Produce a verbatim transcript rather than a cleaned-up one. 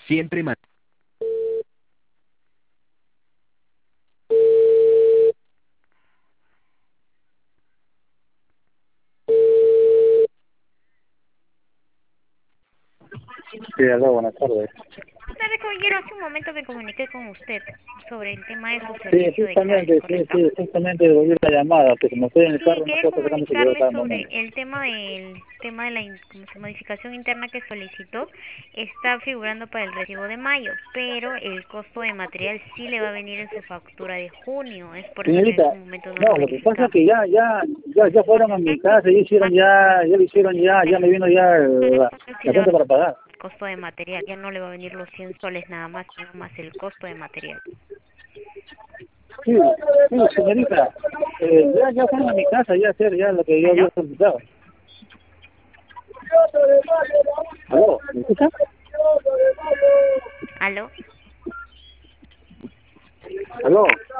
Siempre man- Sí, aló, buenas tardes. Buenas tardes, caballero. Hace un momento me comuniqué con usted sobre el tema de su Sí, servicio de CARES, justamente, sí, ¿correcto? sí, justamente devolví la llamada, que como estoy en el Sí, carro no quería puedo estar sacando el comunicarle cada sobre momento. el tema del tema de la in- como se- modificación interna que solicitó. Está figurando para el recibo de mayo, pero el costo de material sí le va a venir en su factura de junio. Es por eso que en Señorita, ese momento no lo no, lo que pasa es verificamos. que ya, ya, ya, ya fueron a mi casa, ya hicieron ya, ya lo hicieron ya, ya me vino ya la, Sí la le va a cuenta para venir pagar. el costo de material, ya no le va a venir los cien soles nada más, sino más el costo de material. Sí, sí, señorita, eh, ya, ya fueron a mi casa ya a hacer ya lo que yo ¿Aló? había solicitado. ¿Aló? ¿Me escucha? ¿Aló? ¿Aló?